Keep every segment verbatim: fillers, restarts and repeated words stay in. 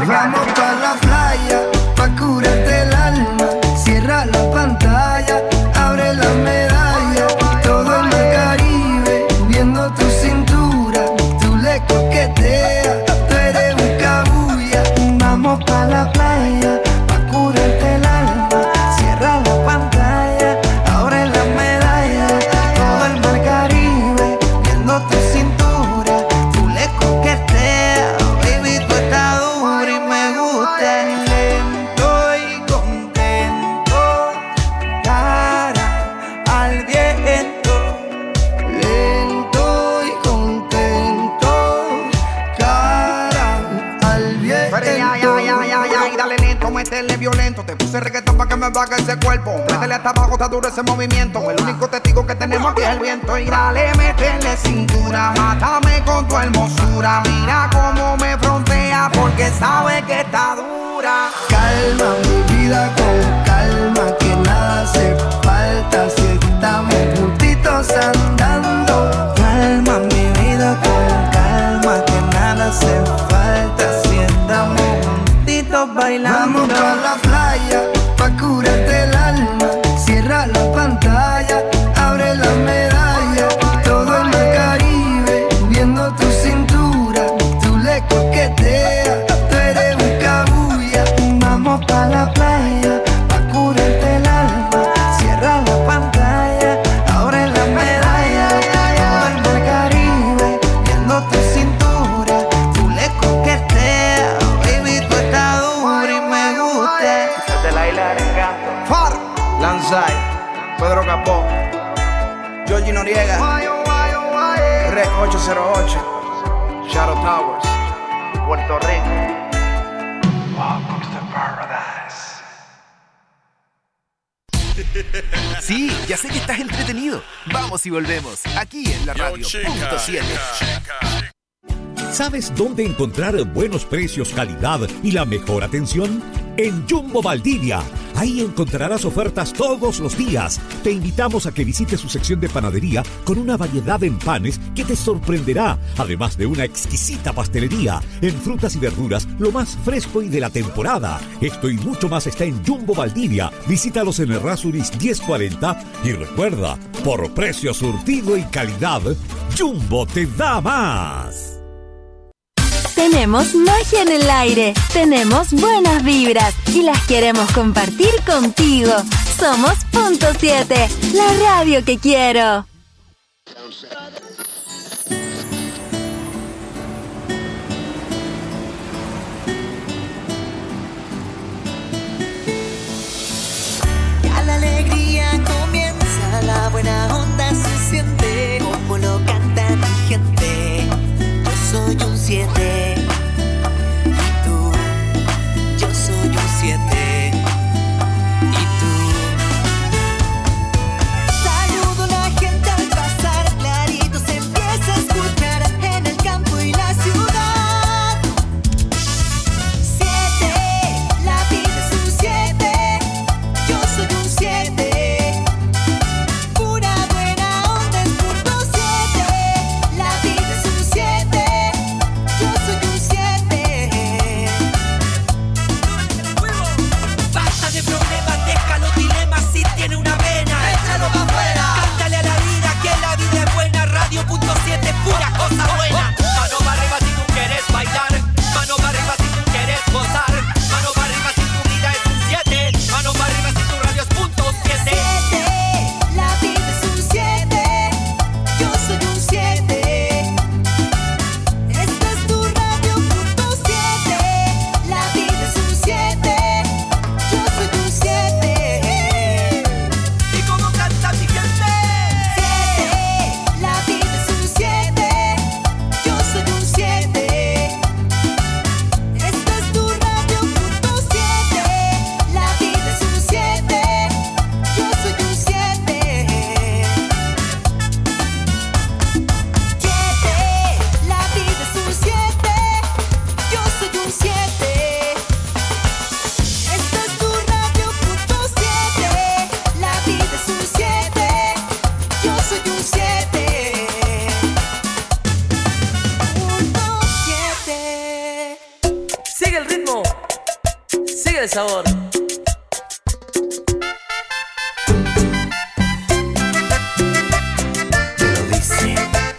Vamos pa' la playa, pa' curarte el alma. Cierra la pantalla, abre la medalla. Todo en el Caribe, viendo tu cintura. Tú le coqueteas, tú eres un cabuya. Vamos pa' la playa, pa' curarte el alma. Cierra la pantalla, abre la medalla. Todo el mar Caribe, viendo tu cintura. Tú le coqueteas, baby, tú estás dura y me gusta. Lento y contento, cara al viento. Lento y contento, cara al viento. Pero ya, ya, ya, ya, ya, y dale lento, métele violento. Te puse reggaetón pa' que me baje ese cuerpo. Métele hasta abajo, está duro ese movimiento. El único testigo que tenemos aquí es el viento. Y dale, métele cintura, mátame con tu hermosura. Mira cómo me frontea porque sabe que está dura. Calma mi vida con calma, que nada hace falta si estamos juntitos andando. Calma mi vida con calma, que nada hace falta si estamos juntitos bailando. Vamos pa' la playa, pa' curarte el alma. Cierra la pantalla, abre la medalla. Todo en el Caribe, viendo tu cintura. Tú le coqueteas, tú eres un cabuya. Vamos pa' la playa, pa' curarte el alma. Cierra la pantalla, abre la medalla. Todo el mar Caribe, viendo tu cintura. Tú le coqueteas, baby, tú estás dura y me gusta. De la isla del encanto. Far, Lanzai, Pedro Capó, Georgie Noriega, Rec ocho cero ocho, Shadow Towers, Puerto Rico. Welcome to paradise. Sí, ya sé que estás entretenido. Vamos y volvemos, aquí en la radio punto siete. ¿Sabes dónde encontrar buenos precios, calidad y la mejor atención? En Jumbo Valdivia. Ahí encontrarás ofertas todos los días. Te invitamos a que visites su sección de panadería con una variedad en panes que te sorprenderá, además de una exquisita pastelería. En frutas y verduras, lo más fresco y de la temporada. Esto y mucho más está en Jumbo Valdivia. Visítalos en Errázuriz diez cuarenta y recuerda, por precio, surtido y calidad, Jumbo te da más. Tenemos magia en el aire, tenemos buenas vibras y las queremos compartir contigo. Somos Punto siete, la radio que quiero. Ya la alegría comienza, la buena onda se siente, como lo canta mi gente. Yo soy un siete. Siete. ¿Y tú? Saludo a la gente al pasar, clarito se empieza a escuchar en el campo y la ciudad. Siete, la vida es un siete, yo soy un siete. Pura buena onda es punto siete, la vida es un siete, yo soy un Sigue el sabor. Te lo dice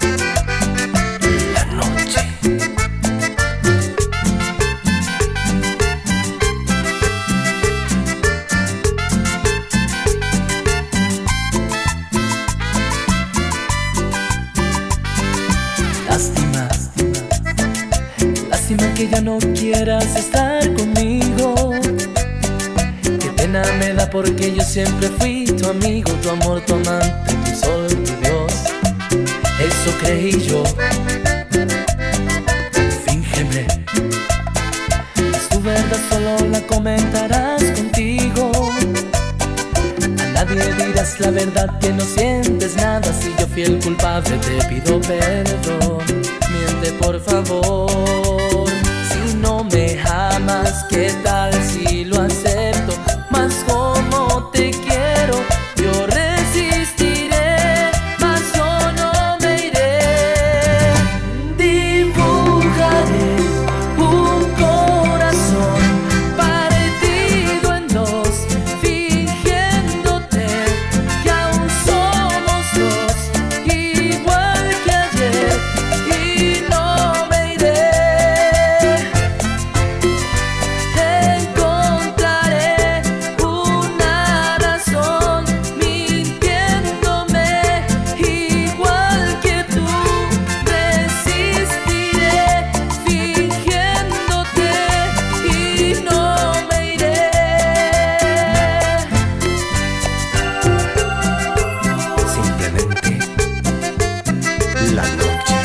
la noche. Lástima, lástima que ya no quieras estar conmigo. Qué pena me da porque yo siempre fui tu amigo, tu amor, tu amante, tu sol, tu Dios. Eso creí yo. Fíngeme, es tu verdad, solo la comentarás contigo. A nadie dirás la verdad que no sientes nada. Si yo fui el culpable te pido perdón. Miente por favor. Si no me amas, ¿qué tal si lo acepto? Más como te quiero, yo resistiré, mas yo no me iré. Dibujaré un corazón partido en dos, fingiéndote que aún somos dos, igual que ayer, y no me iré. Encontraré una razón mintiéndome, igual que tú. Resistiré fingiéndote y no me iré. Simplemente la noche.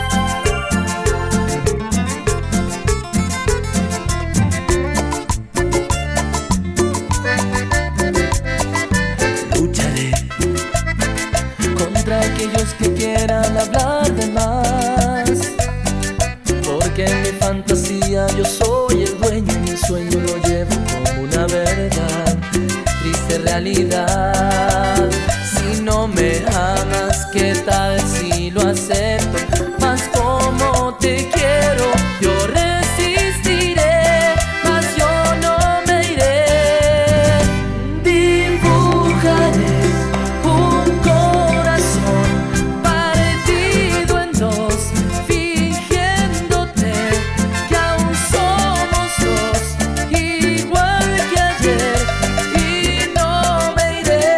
Lucharé contra aquellos que quieran hablar de más, porque en mi fantasía yo soy el dueño y mi sueño lo llevo como una verdad, triste realidad. Si no me amas, ¿qué tal si lo acepto? Más como te quiero, yo resistiré, mas yo no me iré. Dibujaré un corazón partido en dos, fingiéndote que aún somos dos, igual que ayer, y no me iré.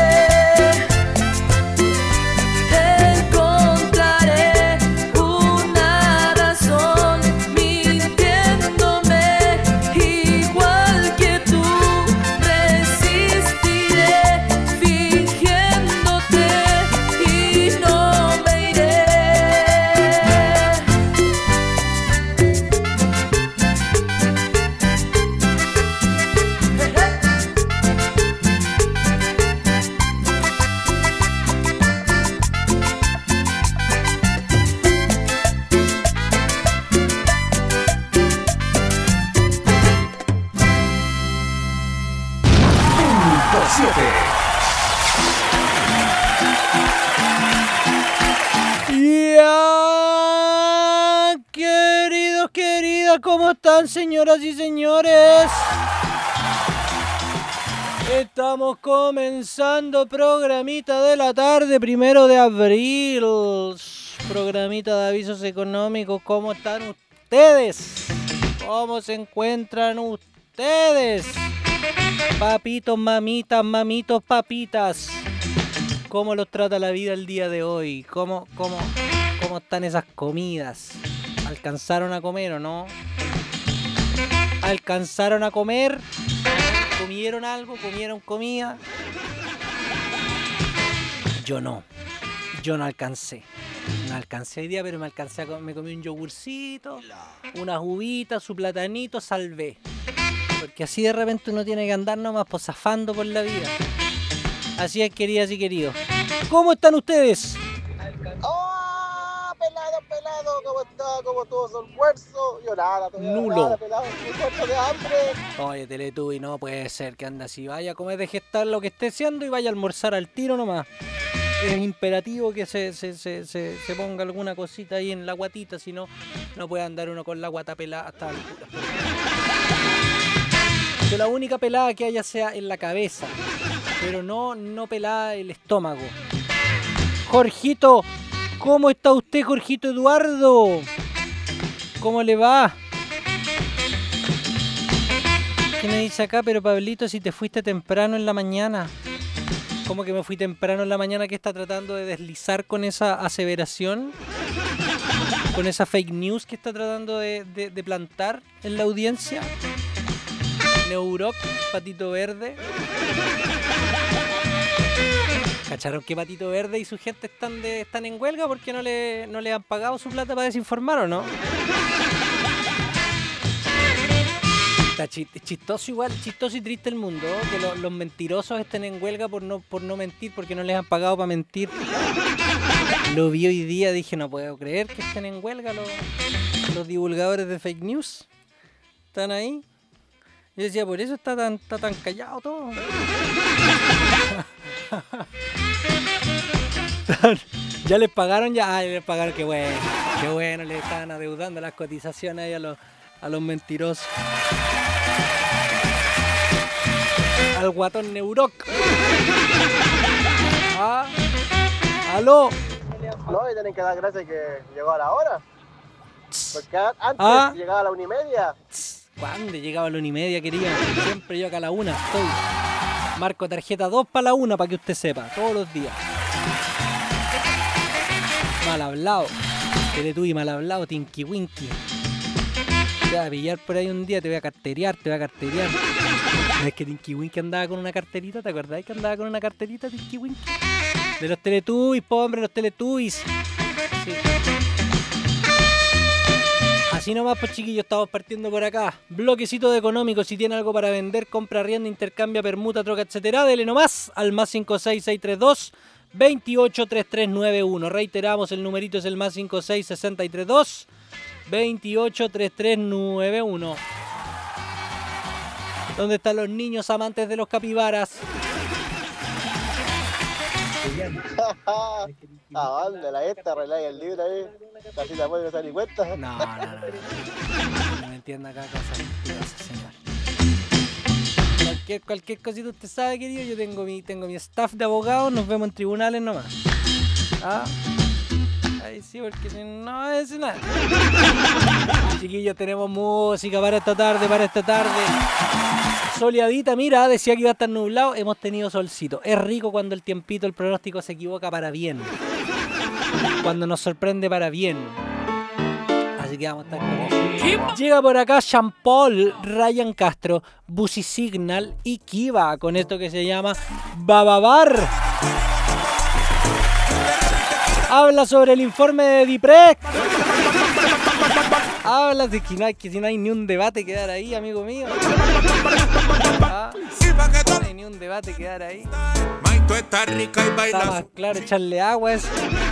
Encontraré una razón mintiéndome, igual que tú. Resistiré fingiéndote y no me iré. Ya, queridos, queridas, ¿cómo están, señoras y señores? Estamos comenzando programita de la tarde, primero de abril. Programita de avisos económicos. ¿Cómo están ustedes? ¿Cómo se encuentran ustedes? Papitos, mamitas, mamitos, papitas. ¿Cómo los trata la vida el día de hoy? ¿Cómo, cómo, cómo están esas comidas? ¿Alcanzaron a comer o no? ¿Alcanzaron a comer? ¿Comieron algo? ¿Comieron comida? Yo no. Yo no alcancé. No alcancé hoy día, pero me alcancé a comer. Me comí un yogurcito, unas uvitas, su platanito, salvé. Porque así de repente uno tiene que andar nomás posafando por la vida. Así es, queridas y queridos. ¿Cómo están ustedes? ¡Oh! Pelado, pelado, ¿cómo está? ¿Cómo estuvo su almuerzo? Yo nada, todavía Nulo. nada, pelado, muy muerto de hambre. Oye, Teletubby, no puede ser que anda así. Vaya a comer, deje estar lo que esté haciendo y vaya a almorzar al tiro nomás. Es imperativo que se, se, se, se, se ponga alguna cosita ahí en la guatita, si no, no puede andar uno con la guata pelada hasta altura. Que la única pelada que haya sea en la cabeza, pero no, no pelada el estómago. Jorgito, ¿cómo está usted, Jorgito Eduardo? ¿Cómo le va? ¿Qué me dice acá? Pero Pablito, si te fuiste temprano en la mañana. ¿Cómo que me fui temprano en la mañana? ¿Qué está tratando de deslizar con esa aseveración? ¿Con esa fake news que está tratando de, de, de plantar en la audiencia? Neuroc, Patito Verde. ¿Cacharon que Patito Verde y su gente están, de, están en huelga porque no le, no le han pagado su plata para desinformar o no? Está chistoso igual, chistoso y triste el mundo, ¿no? Que lo, los mentirosos estén en huelga por no, por no mentir, porque no les han pagado para mentir. Lo vi hoy día, dije, no puedo creer que estén en huelga los, los divulgadores de fake news. Están ahí. Yo decía, por eso está tan, está tan callado todo. Ya les pagaron, ya, ah, les pagaron, qué bueno, qué bueno, le estaban adeudando las cotizaciones ahí a los, a los mentirosos. Al guatón Neuroc. Ah, aló. No, y tienen que dar gracias que llegó a la hora. Porque antes ah. llegaba a la una y media. ¿Cuándo llegaba a la una y media, quería? Siempre yo acá a la una estoy. Marco tarjeta dos para la una, para que usted sepa, todos los días. Mal hablado. Teletubby mal hablado, Tinky Winky. Te voy a pillar por ahí un día, te voy a carterear, te voy a carterear. ¿No es que Tinky Winky andaba con una carterita? ¿Te acordás que andaba con una carterita, Tinky Winky? De los Teletubbies, po, hombre, los Teletubbies. Sí. Así nomás, pues chiquillos, estamos partiendo por acá. Bloquecito de económico, si tiene algo para vender, compra, arrienda, intercambia, permuta, troca, etcétera. Dele nomás al más cinco seis seis tres dos, veintiocho, treinta y tres noventa y uno. Reiteramos, el numerito es el más cinco seis seis tres dos, veintiocho, treinta y tres noventa y uno. ¿Dónde están los niños amantes de los capibaras? ¿A dónde? La esta, arregláis el libro ahí. Casi la puedo usar ni cuenta. No, no, no. No, no me entienda acá cosas mentirosas, señor. Cualquier, cualquier cosita usted sabe, querido. Yo tengo mi, tengo mi staff de abogados. Nos vemos en tribunales nomás. ¿Ah? Ahí sí, porque si no es nada. Chiquillos, tenemos música para esta tarde, para esta tarde. Soleadita, mira, decía que iba a estar nublado. Hemos tenido solcito. Es rico cuando el tiempito, el pronóstico se equivoca para bien. Cuando nos sorprende para bien. Así que vamos a estar con eso. Llega por acá Jean Paul, Ryan Castro, Busy Signal y Kiva con esto que se llama Bababar. Habla sobre el informe de Diprec. Habla de que no hay, que si no hay ni un debate quedar ahí, amigo mío. Ah, no hay ni un debate quedar ahí. Está más claro echarle agua eso.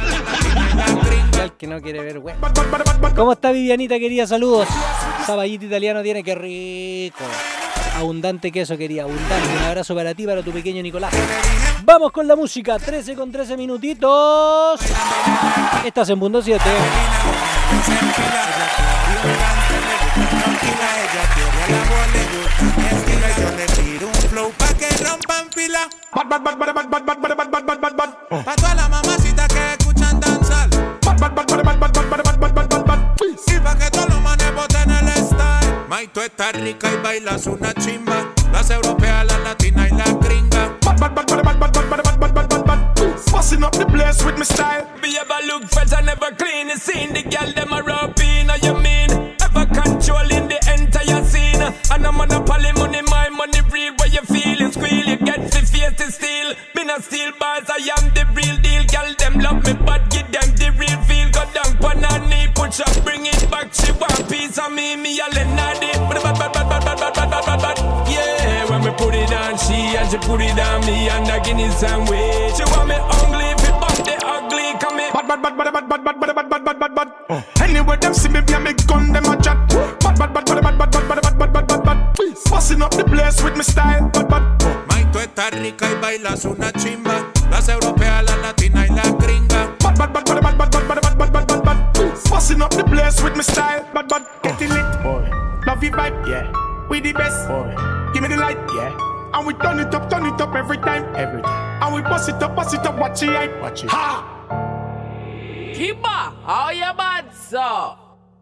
El que no quiere ver, güey. ¿Cómo está Vivianita, querida? Saludos. Saballito italiano tiene, que rico. Abundante queso, quería. Abundante. Un abrazo para ti, para tu pequeño Nicolás. Vamos con la música. trece con trece minutitos. Estás en Punto siete. Pa' todas las mamacitas que escuchan danzar. Y pa' que todos los manes boten el style. May, tú estás rica y bailas una chimba. Las europeas, las latinas y las gringas. Fussing up the place with my style. Be ever look fresh and never clean. You seen the girl them a rapping. How you mean? Ever controlling the entire scene. And I'm on a poly money, my money real. Where you feeling squeal, you get the face to steal. Been a steel bars, I am the real deal. Girl them love me, but give them the real feel. Go down on her knee, push up, bring it back. She want piece of me, me a lenadi. Yeah, when me put it on she and she put it on me and I give it some way. She want me ugly, if it bump the ugly, come in. Bad, bad, bad, bad, bad, bad, bad, bad, bad, bad, bad, bad. Anyway, them see me, be a me gun, them a chat. Bad, bad, bad, bad, bad, bad, bad, bad, bad, bad, bad, bad. Fussing up the place with me style, bad, bad. May, tú estás rica y bailas una chimba. Las europeas, las latinas y las gringas. Bad, bad, bad, bad, bad, bad, bad, bad, bad, bad, bad, bad. Fussing up the place with me style, bad, bad. Getting lit, boy. Love you vibe, yeah. We the best. Boy. Give me the light. Yeah. And we turn it up, turn it up every time. Every time. And we bust it up, bust it up, watch it hype. Watch it. Ha! Kiba, how you bad, sir?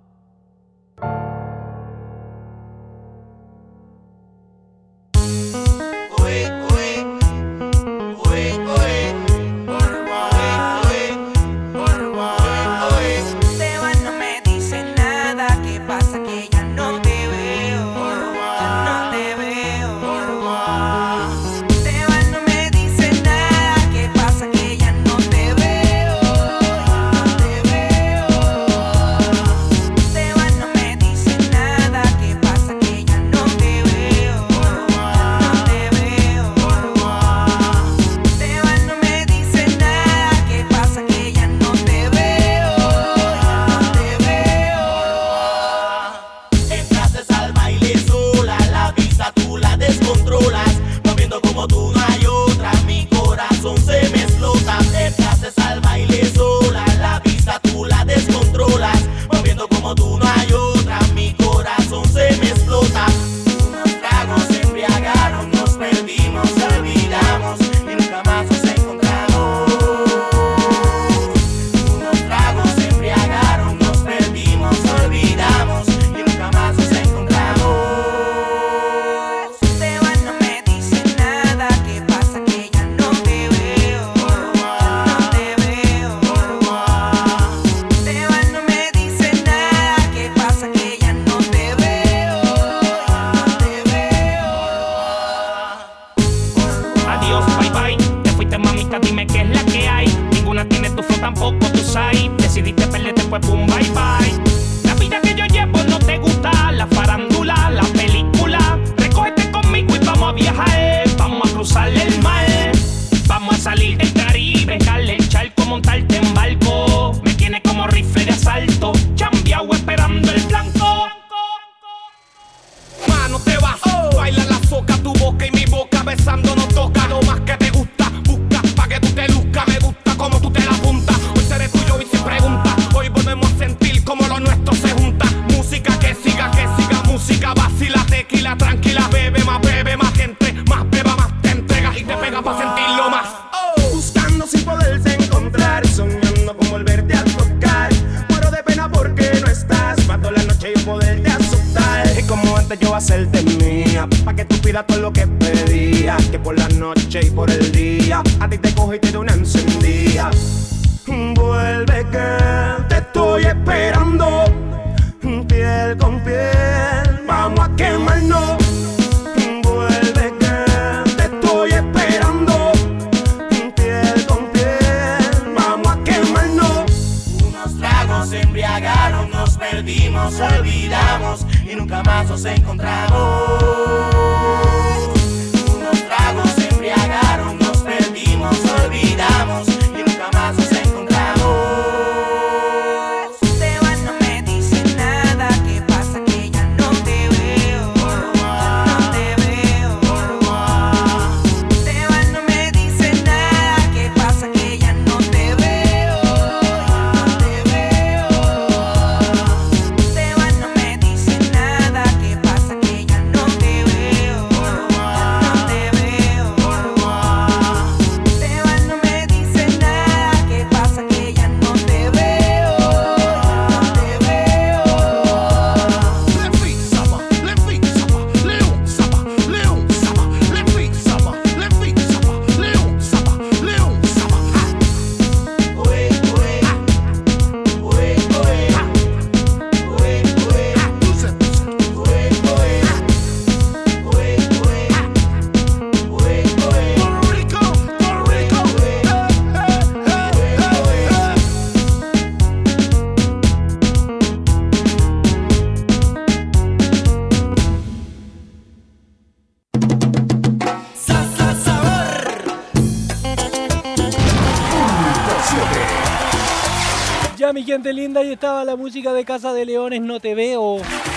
Mi gente linda, ahí estaba la música de Casa de Leones, No Te Veo.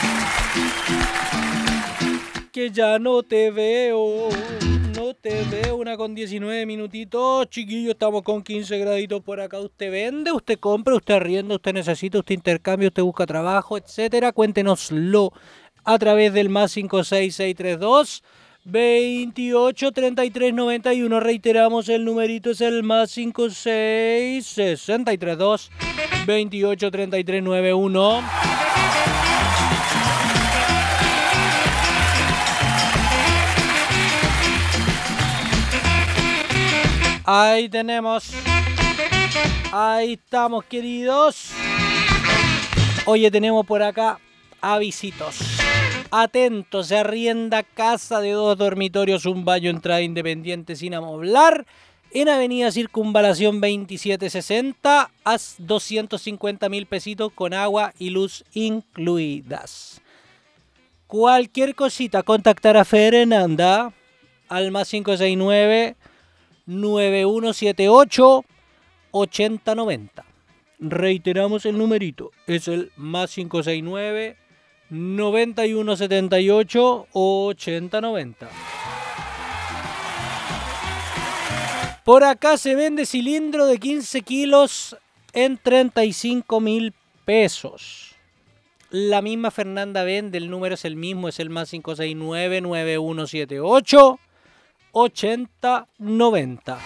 Que ya no te veo, no te veo. Una con diecinueve minutitos, chiquillo, estamos con quince graditos por acá. Usted vende, usted compra, usted arrienda, usted necesita, usted intercambia, usted busca trabajo, etcétera. Cuéntenoslo a través del más cinco seis seis tres dos, veintiocho treinta y tres noventa y uno. Reiteramos, el numerito es el más cinco seis seis tres dos, veintiocho treinta y tres noventa y uno. Ahí tenemos. Ahí estamos, queridos. Oye, tenemos por acá avisitos. Atentos, se arrienda casa de dos dormitorios, un baño, entrada independiente sin amoblar, en Avenida Circunvalación veintisiete sesenta, a doscientos cincuenta mil pesitos con agua y luz incluidas. Cualquier cosita, contactar a Fernanda al más cinco seis nueve, nueve uno siete ocho, ocho cero nueve cero. Reiteramos el numerito, es el más cinco seis nueve, nueve uno siete ocho, ocho cero nueve cero. Por acá se vende cilindro de quince kilos en treinta y cinco mil pesos. La misma Fernanda vende, el número es el mismo, es el más cinco seis nueve, nueve uno siete ocho, ocho cero nueve cero.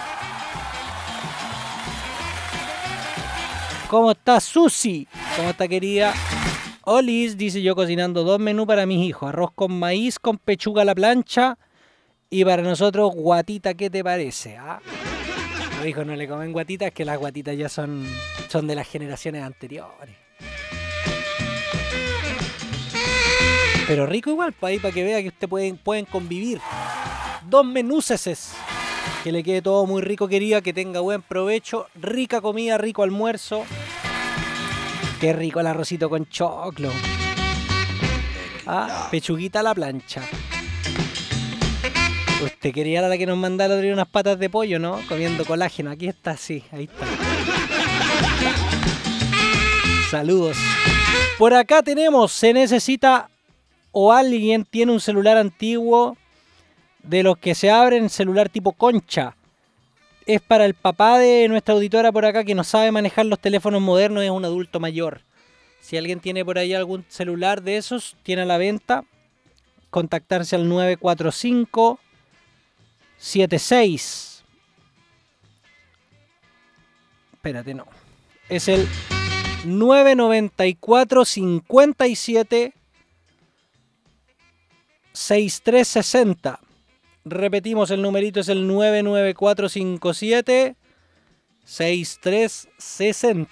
¿Cómo está Susi? ¿Cómo está, querida? Olis, dice, yo cocinando dos menús para mis hijos. Arroz con maíz con pechuga a la plancha. Y para nosotros, guatita, ¿qué te parece? ¿Ah? Los hijos no le comen guatitas, que las guatitas ya son, son de las generaciones anteriores. Pero rico igual, para ahí, para que vea que ustedes pueden, pueden convivir. Dos menúses. Que le quede todo muy rico, querida, que tenga buen provecho. Rica comida, rico almuerzo. Qué rico el arrocito con choclo. Ah, pechuguita a la plancha. Usted quería la que nos mandara el otro día unas patas de pollo, ¿no? Comiendo colágeno. Aquí está, sí, ahí está. Saludos. Por acá tenemos, se necesita o alguien tiene un celular antiguo de los que se abren, celular tipo concha. Es para el papá de nuestra auditora por acá que no sabe manejar los teléfonos modernos, es un adulto mayor. Si alguien tiene por ahí algún celular de esos, tiene a la venta, contactarse al nueve cuatro cinco siete seis. Espérate, no. Es el nueve nueve cuatro cinco siete seis tres seis cero. Repetimos, el numerito es el nueve nueve cuatro cinco siete seis tres seis cero.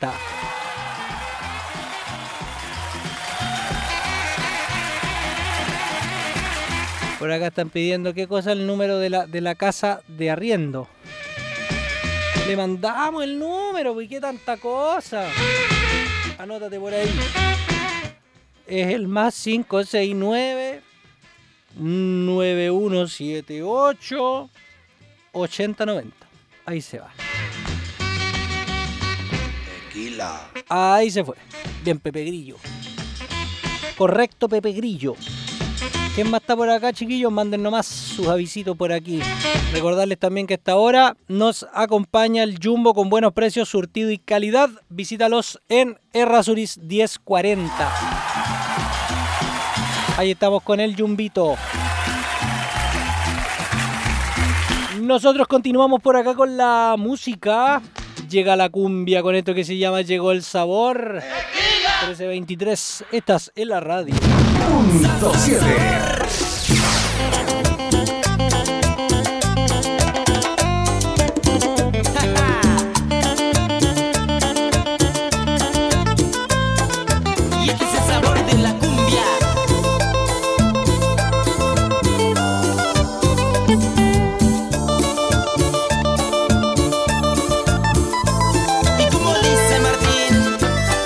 Por acá están pidiendo qué cosa, el número de la, de la casa de arriendo. Le mandamos el número, ¿y qué tanta cosa? Anótate por ahí. Es el más cinco seis nueve, nueve uno siete ocho, ocho cero nueve cero. Ahí se va. Tequila. Ahí se fue. Bien, Pepe Grillo. Correcto, Pepe Grillo. ¿Quién más está por acá, chiquillos? Manden nomás sus avisitos por aquí. Recordarles también que a esta hora nos acompaña el Jumbo con buenos precios, surtido y calidad. Visítalos en Errázuriz diez cuarenta. Ahí estamos con el Jumbito. Nosotros continuamos por acá con la música. Llega la cumbia con esto que se llama Llegó el Sabor. trece veintitrés, estás en la radio. Punto siete. Y este es el sabor de la cumbia. Y como dice Martín,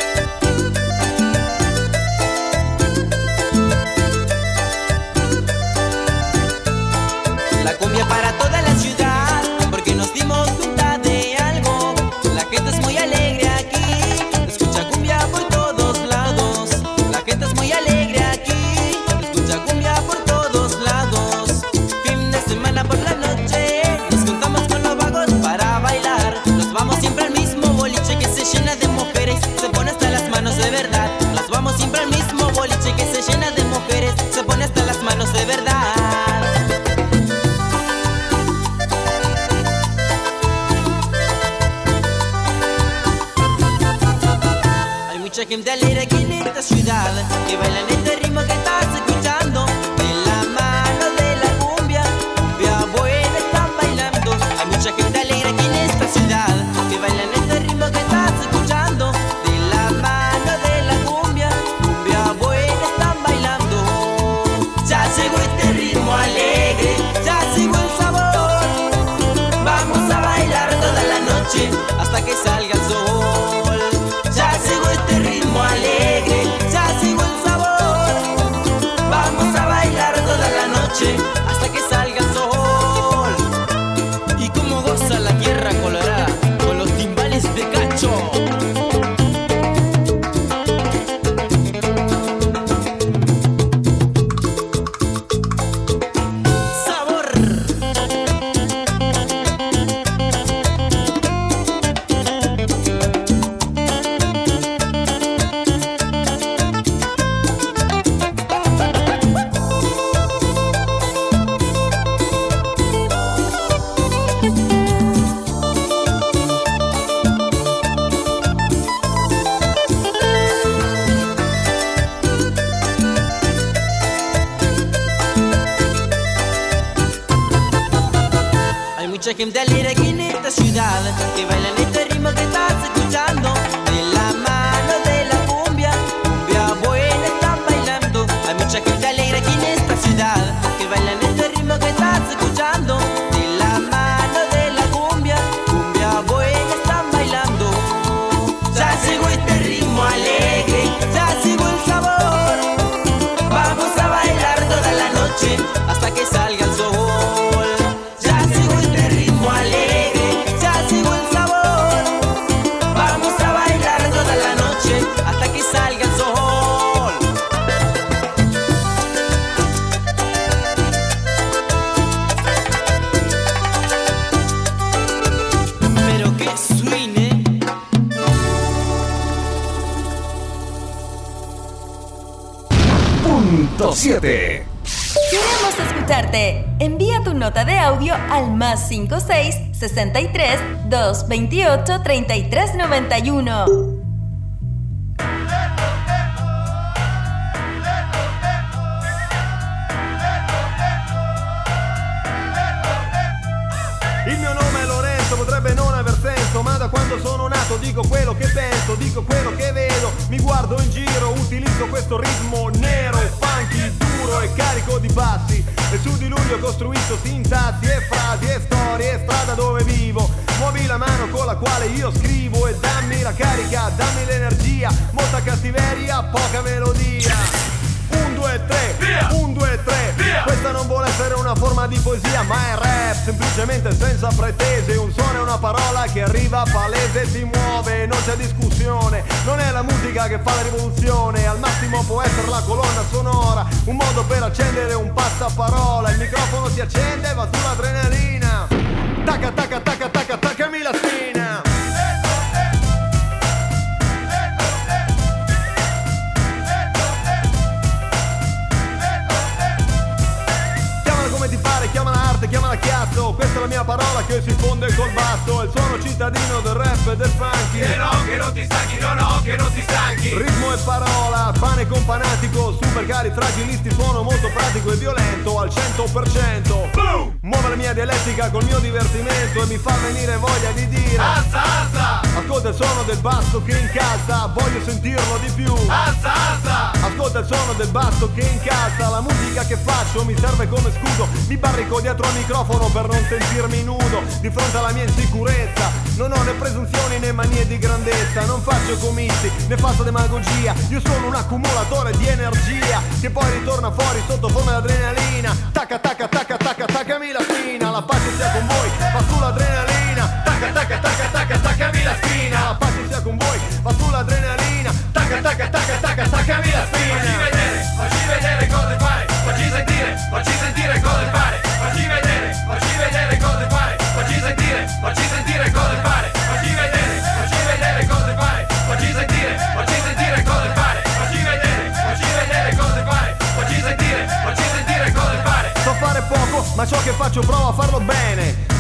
la cumbia para toda la ciudad, porque nos dimos cuenta de algo. La gente es muy alegre aquí, escucha cumbia por todos lados. La gente es muy alegre aquí, escucha cumbia por todos lados. Fin de semana por la noche, nos juntamos con los vagos para bailar. Nos vamos siempre al mismo boliche que se llena de mujeres, se pone hasta las manos de verdad. Nos vamos siempre al mismo boliche que se llena de mujeres, gente alegre aquí en esta ciudad que bailan este ritmo que estás escuchando. De la mano de la cumbia, cumbia buena están bailando. Hay mucha gente alegre aquí en esta ciudad que bailan este ritmo que estás escuchando. De la mano de la cumbia, cumbia buena están bailando. Ya llegó este ritmo alegre, ya llegó el sabor. Vamos a bailar toda la noche hasta que salga el sol. Ya llegó este ritmo alegre, ya llegó el sabor. Vamos a bailar toda la noche hasta que salga el sol. Y como goza la tierra colorada con los timbales de Cacho. Mucha gente alegre aquí en esta ciudad que bailan este ritmo que estás escuchando. De la mano de la cumbia, cumbia buena están bailando. Hay mucha gente alegre aquí en esta ciudad que bailan este ritmo que estás escuchando. De la mano de la cumbia, cumbia buena están bailando. Ya llegó este ritmo alegre, ya llegó el sabor. Vamos a bailar toda la noche hasta que salga el sol. Alegre, ya llegó el sabor. Vamos a bailar toda la noche hasta que salga el sol. Pero que suene. Punto siete. Queremos escucharte. Envía tu nota de audio al más cinco seis, sesenta y tres, doscientos veintiocho, treinta y tres noventa y uno. Il mio nome è Lorenzo, potrebbe non aver senso, ma da quando sono nato dico quello che penso, dico quello che vedo, mi guardo in giro, utilizzo questo ritmo nero, funky, duro e carico di bassi, e su di lui ho costruito sintassi e frasi e storie e strada dove vivo. Muovi la mano con la quale io scrivo e dammi la carica, dammi l'energia, molta cattiveria, poca melodia. Un, due, tre, via! Un, due, tre, via! Questa non vuole essere una forma di poesia, ma è rap, semplicemente senza pretese. Un suono è una parola che arriva palese, si muove, non c'è discussione. Non è la musica che fa la rivoluzione, al massimo può essere la colonna sonora, un modo per accendere un passaparola. Il microfono si accende e va sull'adrenalina. Tacca, tacca, tacca, tacca, taccami la spina. Chiamala arte, chiamala chiazzo, questa è la mia parola che si fonde col basso. Il suono cittadino del rap e del funky. Che no, che non ti stanchi, no, no, che non ti stanchi. Ritmo e parola, pane companatico, super cari fragilisti, suono molto pratico e violento al cento per cento. Boom! Muove la mia dialettica col mio divertimento e mi fa venire voglia di dire alza, alza! Ascolta il suono del basso che incalza, voglio sentirlo di più. Alza, alza! Ascolta il suono del basso che incalza, la musica che faccio mi serve come scudo. Mi barrico dietro al microfono per non sentirmi nudo di fronte alla mia insicurezza. Non ho né presunzioni né manie di grandezza, non faccio comizi né faccio demagogia. Io sono un accumulatore di energia che poi ritorna fuori sotto forma di adrenalina. Tacca, tacca, tacca, tacca, taccami la spina. La pace sia con voi, va sull'adrenalina. Tacca, tacca, tacca, tacca, taccami la spina. La pace sia con voi, va sull'adrenalina. Tacca, tacca, tacca, tacca, taccami la spina. Facci vedere, facci vedere cosa fare. Facci sentire, facci sentire cosa fare. Facci vedere, facci vedere cosa fare. Facci sentire, facci sentire cosa fare. Facci vedere, facci vedere cosa fare. Facci sentire, facci sentire cosa fare. Facci vedere, facci vedere cosa fare. Facci sentire, facci sentire cosa fare. So fare poco, ma ciò che faccio provo a farlo bene.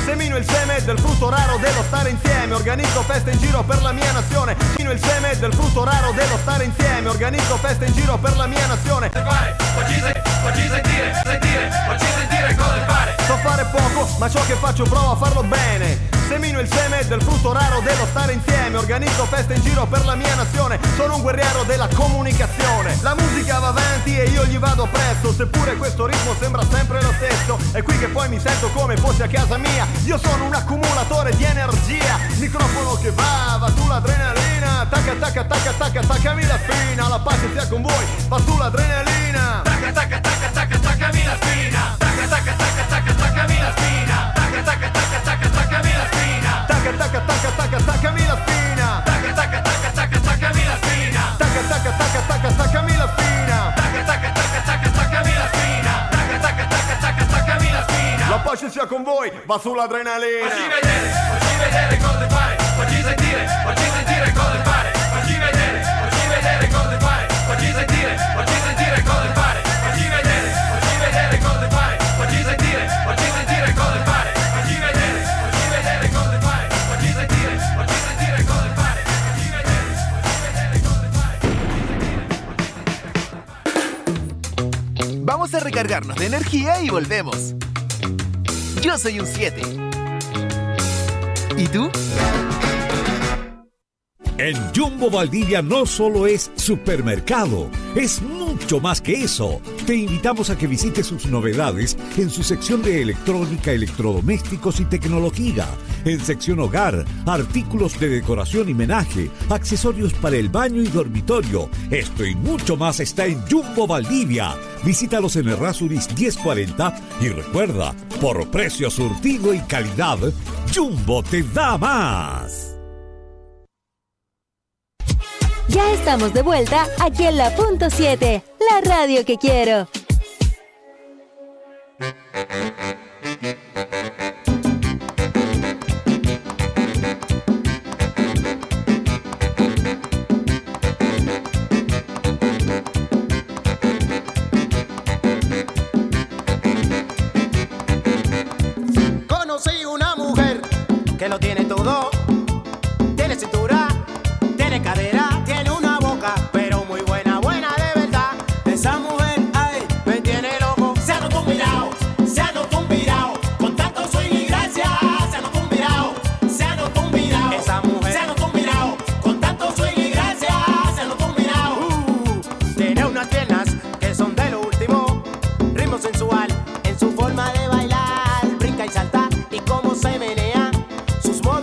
Semino il seme del frutto raro dello stare insieme, organizzo feste in giro per la mia nazione. Semino il seme del frutto raro dello stare insieme, organizzo feste in giro per la mia nazione. Fare, facci sentire, sentire, facci sentire cosa fare. So fare poco, ma ciò che faccio provo a farlo bene. Semino il seme del frutto raro dello stare insieme, organizzo feste in giro per la mia nazione. Sono un guerriero della comunicazione. La musica va avanti e io gli vado presto, seppure questo ritmo sembra sempre lo stesso. È qui che poi mi sento come fossi a casa mia. Io sono un accumulatore di energia, microfono che va, va sull'adrenalina. Tacca tacca tacca tacca taccami la spina, la pace sia con voi, va sull'adrenalina. Tacca tacca tacca tacca taccami la spina. Tacca tacca tacca tacca taccami la spina. Tacca tacca tacca tacca taccami la spina. Tacca tacca tacca tacca taccami la spina. Tacca tacca tacca tacca taccami la spina. Tacca tacca tacca tacca taccami la spina. Tacca tacca tacca tacca taccami la spina. Tacca tacca tacca tacca taccami la spina. La pace sia con voi, va sull'adrenalina. Facci vedere, facci vedere cosa fare. Facci sentire, facci sentire cosa fare. Facci vedere, facci vedere cosa fare. Facci sentire, facci sentire cosa fare. Facci vedere, facci vedere cosa fare. Facci sentire, facci sentire cosa fare. Facci vedere, facci vedere cosa fare. Facci sentire, facci sentire cosa fare. Facci vedere, facci vedere cosa fare. Vamos a recargarnos de energía y volvemos. Yo soy un siete. ¿Y tú? En Jumbo Valdivia no solo es supermercado, es mucho más que eso. Te invitamos a que visites sus novedades en su sección de electrónica, electrodomésticos y tecnología. En sección hogar, artículos de decoración y menaje, accesorios para el baño y dormitorio. Esto y mucho más está en Jumbo Valdivia. Visítalos en Errázuriz diez cuarenta y recuerda, por precio, surtido y calidad, Jumbo te da más. Ya estamos de vuelta aquí en la punto siete, la radio que quiero. Conocí una mujer que lo tiene todo. Tiene cintura, tiene cadera, tiene una boca, pero muy buena, buena de verdad. Esa mujer, ay, me tiene loco. Se anotó un virao, se anotó un virao, con tanto swing y gracia. Se anotó un virao, se anotó un virao. Esa mujer, se anotó un virao, con tanto swing y gracia. Se anotó un virao. Uh, tiene unas piernas que son de lo último, ritmo sensual en su forma de bailar. Brinca y salta y cómo se menea sus movimientos.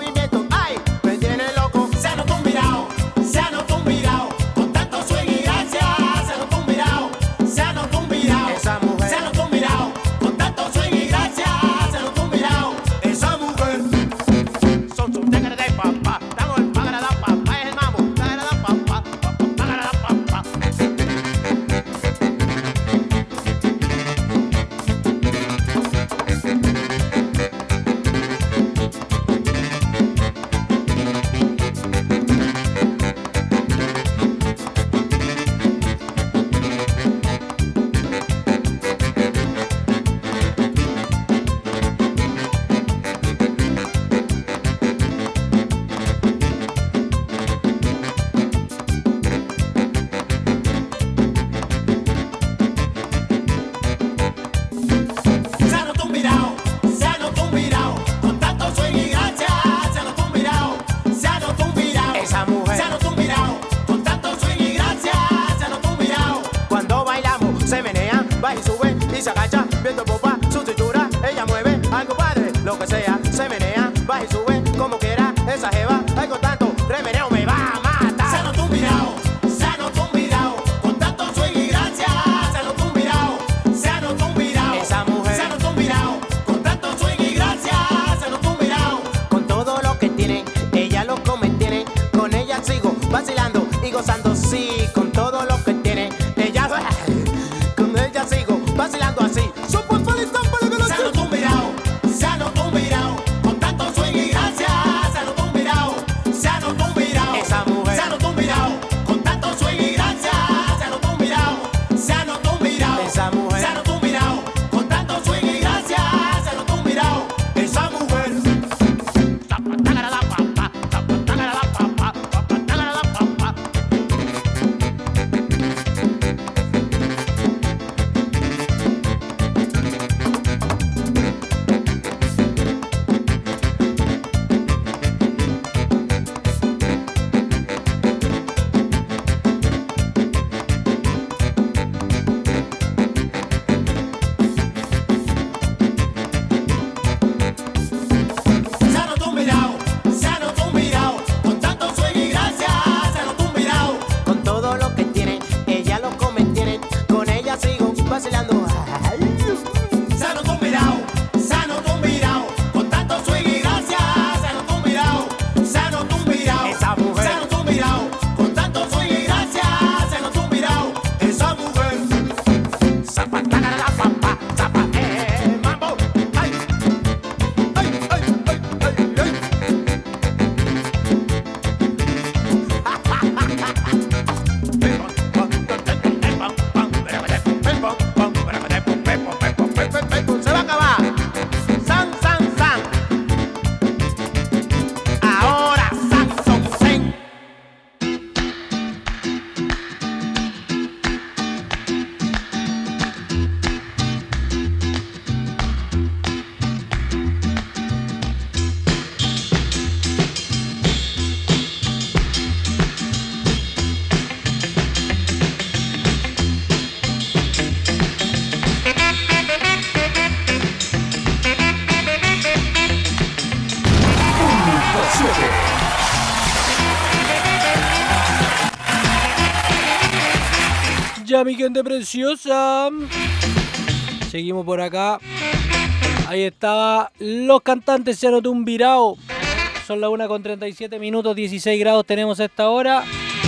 ya, mi gente preciosa. Seguimos por acá. Ahí estaba Los Cantantes, se anotó un virao. Son las una con treinta y siete minutos, dieciséis grados tenemos a esta hora.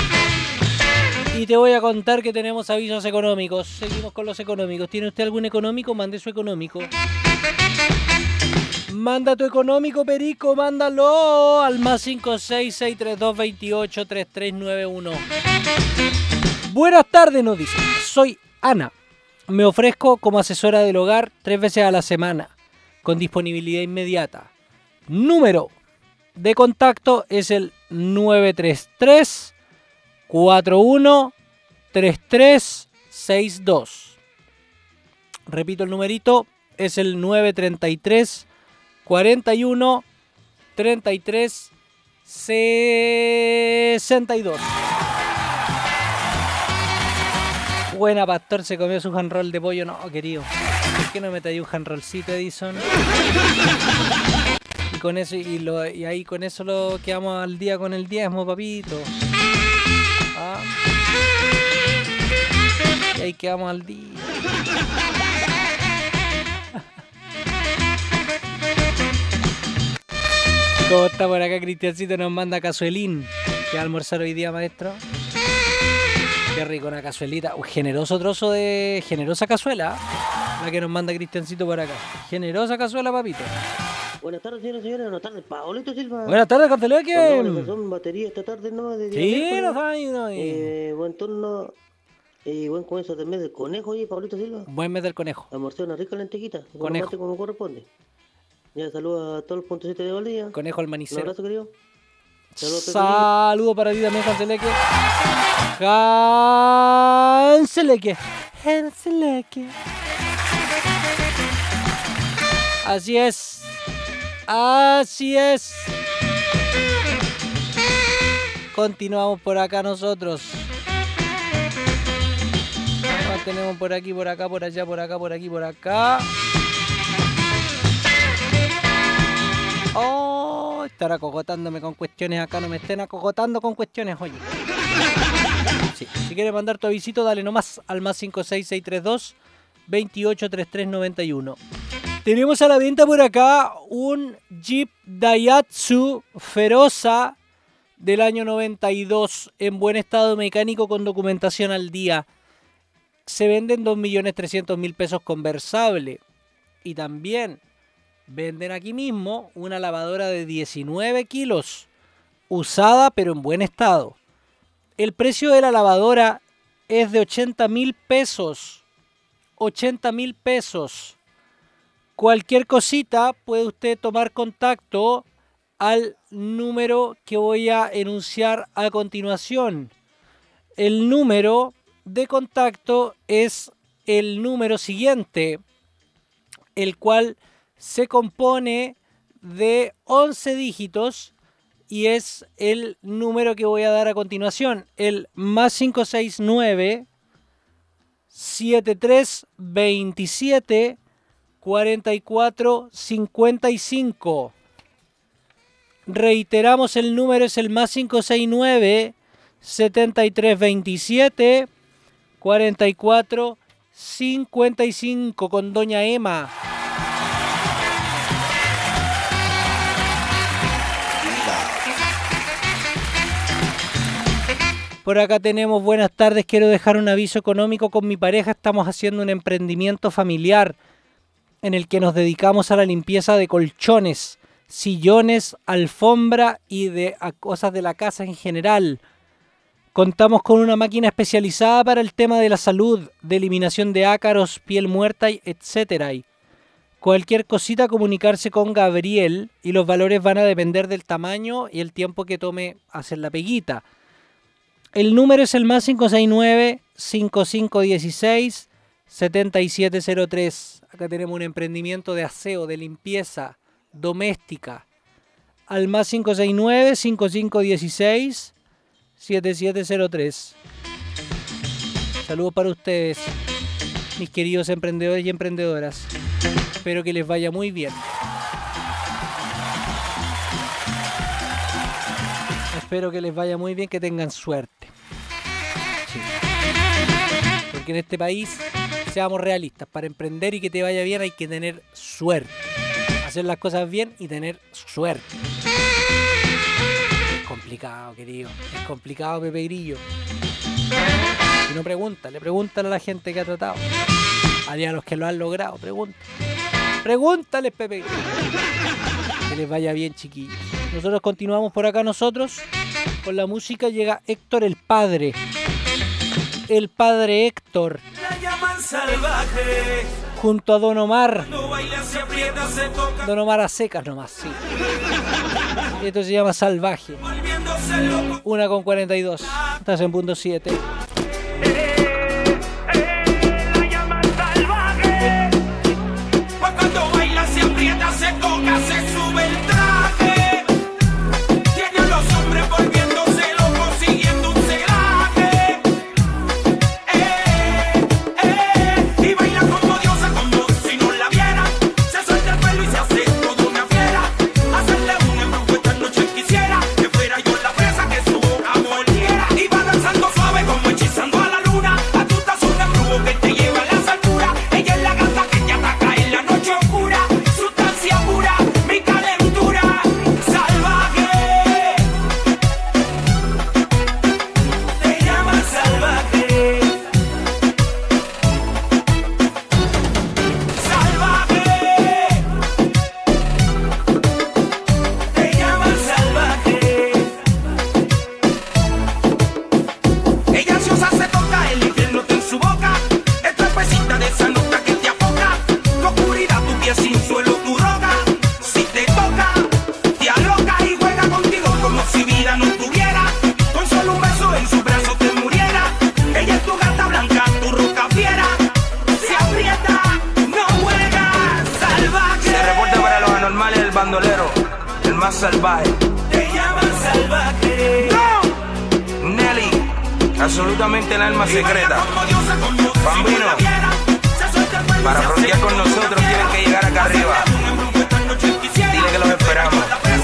Y te voy a contar que tenemos avisos económicos. Seguimos con los económicos. ¿Tiene usted algún económico? Mande su económico. Manda tu económico, Perico, mándalo al más cinco seis seis tres dos dos ocho tres tres nueve uno. Buenas tardes, nos dice. Soy Ana. Me ofrezco como asesora del hogar tres veces a la semana, con disponibilidad inmediata. Número de contacto es el nueve tres tres cuatro uno tres tres seis dos. Repito el numerito, es el nueve tres tres cuatro uno tres tres seis dos. Buena, Pastor, se comió su handroll de pollo. No, querido. ¿Por qué no me traí un handrollcito, Edison? Y con eso, y, lo, y ahí con eso lo quedamos al día con el diezmo, papito. Ah. Y ahí quedamos al día. ¿Cómo está por acá? Cristiancito nos manda cazuelín. ¿Qué va a almorzar hoy día, maestro? Qué rico, una cazuelita. Un generoso trozo de... Generosa cazuela. La que nos manda Cristiancito por acá. Generosa cazuela, papito. Buenas tardes, señores y señores. Buenas tardes, Paolito Silva. Buenas tardes, Canteleque. Son batería esta tarde, ¿no? De sí, no hay, no hay. Eh, buen turno y buen comienzo del mes del conejo, oye, Paolito Silva. Buen mes del conejo. Almorcé una rica lentequita. Conejo. Como corresponde. Ya, saludos a todos los puntos de Valdía. Conejo al manicero. Un abrazo, querido. Saludos, Saludo para ti también, Canceleque. Canceleque. Canceleque. Así es. Así es. Continuamos por acá nosotros. Nos tenemos por aquí, por acá, por allá, por acá, por aquí, por acá. Oh, estar acogotándome con cuestiones acá. No me estén acogotando con cuestiones, oye. Sí, si quieres mandar tu avisito, dale nomás al más cinco seis seis tres dos dos ocho tres tres nueve uno. Tenemos a la venta por acá un Jeep Daihatsu Feroza del año noventa y dos en buen estado mecánico con documentación al día. Se venden dos millones trescientos mil pesos conversable. Y también venden aquí mismo una lavadora de diecinueve kilos, usada pero en buen estado. El precio de la lavadora es de ochenta mil pesos. ochenta mil pesos. Cualquier cosita puede usted tomar contacto al número que voy a enunciar a continuación. El número de contacto es el número siguiente, el cual se compone de once dígitos y es el número que voy a dar a continuación, el más cinco seis nueve siete tres veintisiete cuarenta y cuatro cincuenta y cinco. Reiteramos, el número es el más cinco seis nueve setenta y tres veintisiete cuarenta y cuatro cincuenta y cinco con doña Emma. Por acá tenemos buenas tardes, quiero dejar un aviso económico. Con mi pareja estamos haciendo un emprendimiento familiar en el que nos dedicamos a la limpieza de colchones, sillones, alfombra y de a cosas de la casa en general. Contamos con una máquina especializada para el tema de la salud, de eliminación de ácaros, piel muerta, etcétera. Cualquier cosita, comunicarse con Gabriel y los valores van a depender del tamaño y el tiempo que tome hacer la peguita. El número es el más cinco seis nueve cinco cinco uno seis siete siete cero tres. Acá tenemos un emprendimiento de aseo, de limpieza doméstica. Al más cinco seis nueve cinco cinco uno seis siete siete cero tres. Saludos para ustedes, mis queridos emprendedores y emprendedoras. Espero que les vaya muy bien. Espero que les vaya muy bien, que tengan suerte. Sí. Porque en este país, seamos realistas, para emprender y que te vaya bien hay que tener suerte. Hacer las cosas bien y tener suerte. Es complicado, querido. Es complicado, Pepe Grillo. Si no, pregúntale, pregúntale a la gente que ha tratado. A los que lo han logrado, pregúntale. Pregúntale, Pepe Grillo. Que les vaya bien, chiquillos. Nosotros continuamos por acá, nosotros. Con la música llega Héctor el Padre. El Padre Héctor. La llaman salvaje. Junto a Don Omar. No baila, se aprieta, se toca. Don Omar a secas nomás, sí. Esto se llama Salvaje. una con cuarenta y dos. Estás en punto siete. Cuando baila, se aprieta, se toca, se sube el traje. Tiene a los hombres volviéndose locos, siguiendo un celaje. Eh, eh, y baila como diosa, como si no la viera. Se suelta el pelo y se hace toda una fiera. Hacerle un embrujo esta noche quisiera que fuera yo la presa que su boca volviera. Y va danzando suave como hechizando a la luna. A tú estás un embrujo que te lleva a las alturas. Ella es la gata que te ataca en la noche oscura. Sustancia pura, mi calentura salvaje. Te llaman salvaje. Salvaje. Te llaman salvaje. Ella ansiosa se toca, el infierno está en su boca. Es trapecita de esa nota que te afoca. Tu oscuridad, tu pie sin suelo, tu roca. Si te toca, te aloca y juega contigo como si vida no tuviera. Con solo un beso en su brazo te muriera. Ella es tu gata blanca, tu roca fiera. Se aprieta, no juega, salvaje. Se reporta para los anormales el bandolero, el más salvaje. Te llaman salvaje. Nelly, absolutamente el alma secreta. Bambino, para frontear con nosotros tienen que llegar acá arriba. Dile que los esperamos.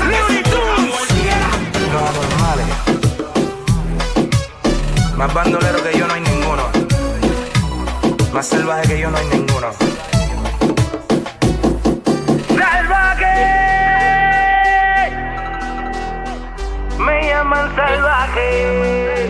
Los anormales. Más bandolero que yo no hay ninguno. Más salvaje que yo no hay ninguno. ¡Salvaje! Me llaman salvaje.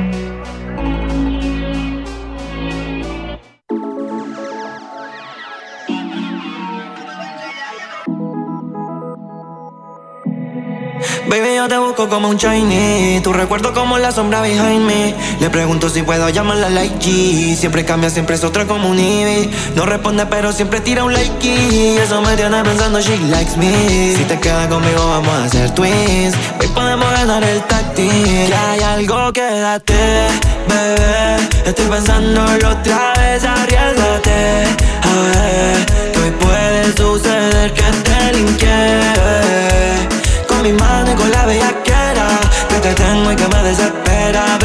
Baby, yo te busco como un shiny. Tu recuerdo como la sombra behind me. Le pregunto si puedo llamarla like G. Siempre cambia, siempre es otra como un Eevee. No responde pero siempre tira un like y eso me tiene pensando she likes me. Si te quedas conmigo vamos a hacer twins. Hoy podemos ganar el tag team. Que hay algo, quédate, bebé. Estoy pensándolo otra vez, arriésgate. A ver, que hoy puede suceder que te linké. Con mi mano y con la bellaquera que te tengo y que me desespera,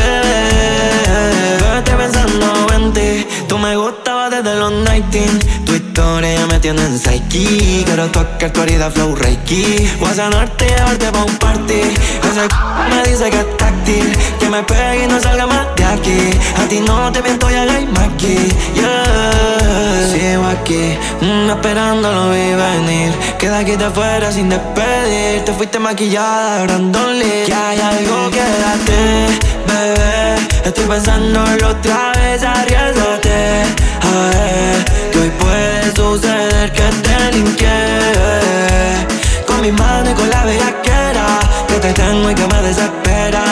bebé. Estoy pensando en ti. Tú me gustabas desde los noventa. Tu historia ya me tiene en psyche. Quiero tocar tu herida flow reiki. Voy a sanarte y llevarte pa' un party. Ese c*** me dice que es táctil. Que me pegue y no salga más de aquí. A ti no te miento, ya hay más aquí. Yeah. Sigo aquí, mm, esperando lo vi venir. Queda aquí de fuera sin despedir. Te fuiste maquillada, Brandon Lee. Que hay algo, quédate, bebé. Estoy pensándolo otra vez, arriésgate. A ver, que hoy puede suceder que te linké. Con mi mano y con la bellaquera que te tengo y que me desespera,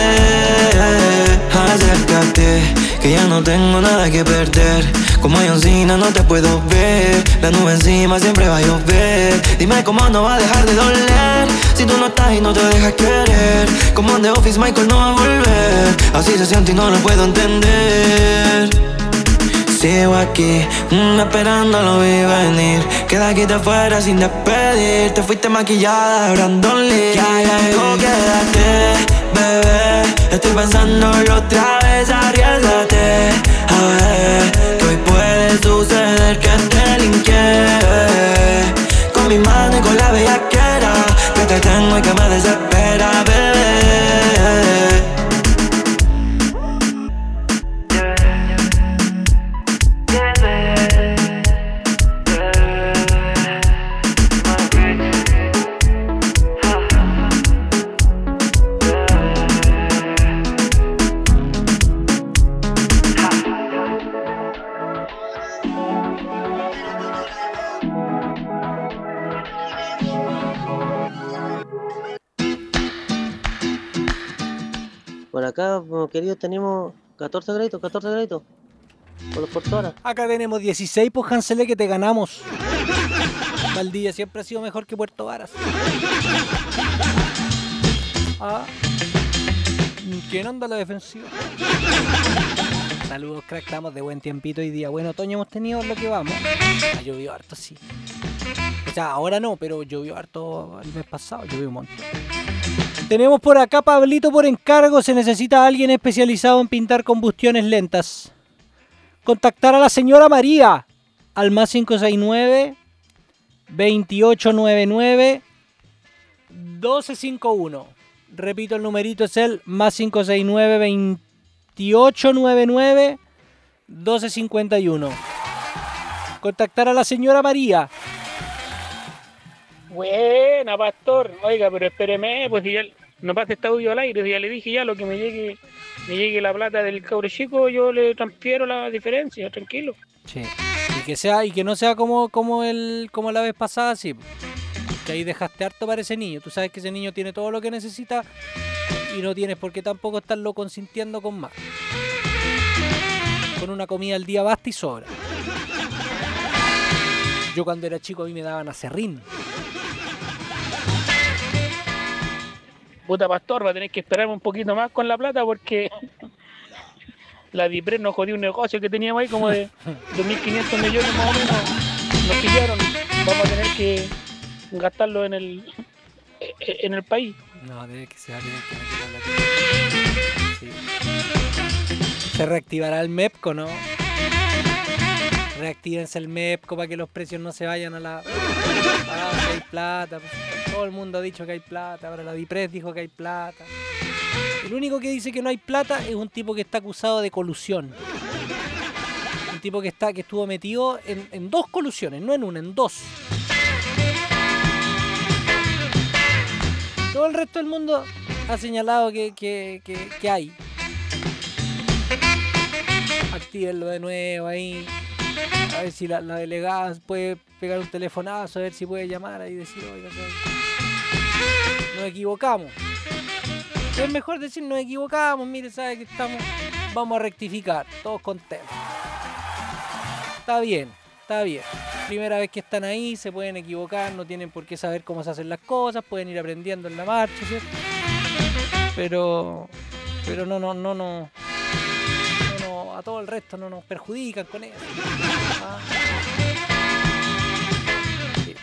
bebé. Acércate, que ya no tengo nada que perder. Como John no te puedo ver. La nube encima siempre va a llover. Dime cómo no va a dejar de doler si tú no estás y no te dejas querer. Como en The Office Michael no va a volver. Así se siente y no lo puedo entender. Sigo aquí, mm, esperando lo vi venir. Queda aquí de fuera sin despedir. Te fuiste maquillada, Brandon Lee. Que hay algo, quédate, bebé. Estoy pensándolo otra vez, arriésgate. A ver, que hoy puede suceder que te linké. Con mi mano y con la bellaquera que te tengo y que me desespera, bebé. Acá, querido, tenemos catorce graditos, catorce graditos. Por los puertos ahora. Acá tenemos dieciséis, pues Hanselé, que te ganamos. Valdivia siempre ha sido mejor que Puerto Varas. Ah. ¿Quién anda a la defensiva? Saludos, crack, estamos de buen tiempito hoy día. Buen otoño hemos tenido, lo que vamos. Ha llovido harto, sí. O sea, ahora no, pero llovió harto el mes pasado, llovió un montón. Tenemos por acá Pablito por encargo. Se necesita alguien especializado en pintar combustiones lentas. Contactar a la señora María al más cinco seis nueve, veintiocho noventa y nueve, doce cincuenta y uno. Repito, el numerito es el más cinco seis nueve, veintiocho noventa y nueve, doce cincuenta y uno. Contactar a la señora María. Buena, pastor. Oiga, pero espéreme, pues si ya no pasa este audio al aire, si ya le dije ya lo que me llegue, me llegue la plata del cabro chico, yo le transfiero la diferencia, tranquilo. Sí. Y que sea, y que no sea como, como el, como la vez pasada, sí. Que ahí dejaste harto para ese niño. Tú sabes que ese niño tiene todo lo que necesita y no tienes por qué tampoco estarlo consintiendo con más. Con una comida al día basta y sobra. Yo cuando era chico a mí me daban acerrín. Puta, pastor, va a tener que esperarme un poquito más con la plata porque la Dipres nos jodió un negocio que teníamos ahí como de dos mil quinientos millones más o menos. Nos pillaron. Vamos a tener que gastarlo en el en el país. No, debe que se va a tener que meter la plata. Sí. Se reactivará el MEPCO, ¿no? Reactívense el MEPCO para que los precios no se vayan a la... Ah, que hay plata. Todo el mundo ha dicho que hay plata. Ahora la Dipres dijo que hay plata. El único que dice que no hay plata es un tipo que está acusado de colusión. Un tipo que está que estuvo metido en, en dos colusiones, no en una, en dos. Todo el resto del mundo ha señalado que, que, que, que hay. Actívenlo de nuevo ahí. A ver si la, la delegada puede pegar un telefonazo, a ver si puede llamar ahí y decir, oiga, nos equivocamos. Es mejor decir nos equivocamos, mire, sabe que estamos, vamos a rectificar, todos contentos. Está bien, está bien. Primera vez que están ahí, se pueden equivocar, no tienen por qué saber cómo se hacen las cosas, pueden ir aprendiendo en la marcha, ¿cierto? Pero, pero no, no, no, no. A todo el resto no nos perjudican con eso. Ah. Sí.